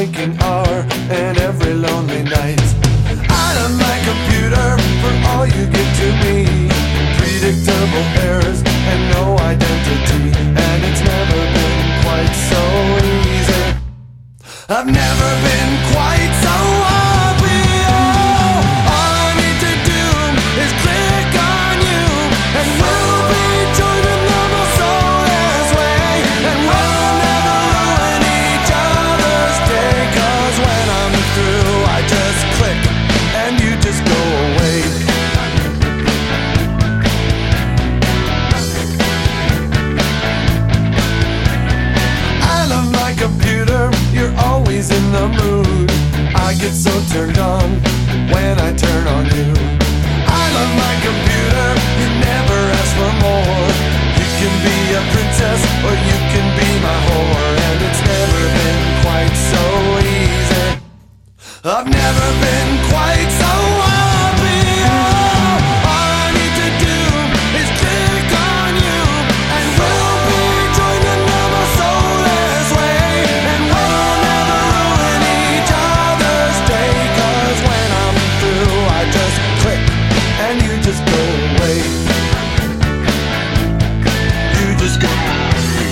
waking hour and every lonely night. I love my computer for all you give to me. Predictable errors and no identity, and it's never been quite so easy. I've never been quite so happy. Oh, all I need to do is click on you, and we'll be joining the most soulless way. And we'll never ruin each other's day, 'cause when I'm through I just click and you just go away. I love my computer, you're always in the mood. I get so turned on when I turn on you. I love my computer, you never ask for more. You can be a princess or you can be my whore, and it's never been quite so easy. I've never been quite so happy. Oh, all I need to do is click on you, and we'll be joining the most soulless way. And we'll never ruin each other's day, 'cause when I'm through I just click and you just go away. You just go away.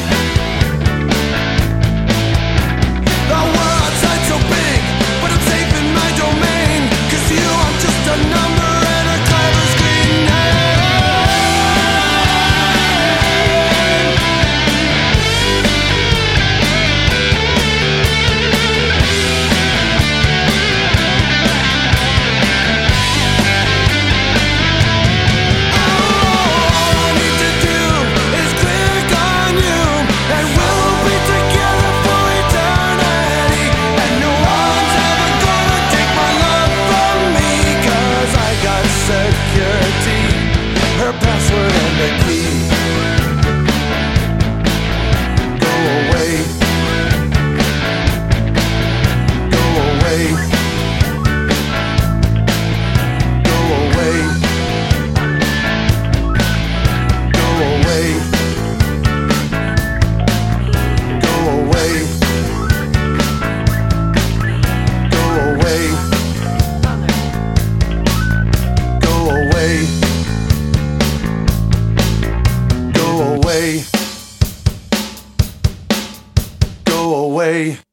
The world outside's so big, but I'm safe in my domain, 'cause to you I'm just a number and a clever screen name. All I need to do is click on you, and we'll be together for eternity. And no one's ever gonna take my love from me, 'cause I got security, her password and a key. Go away. Go away. Go away. Go away. Go away. Go away. Go away. Go away. Go away.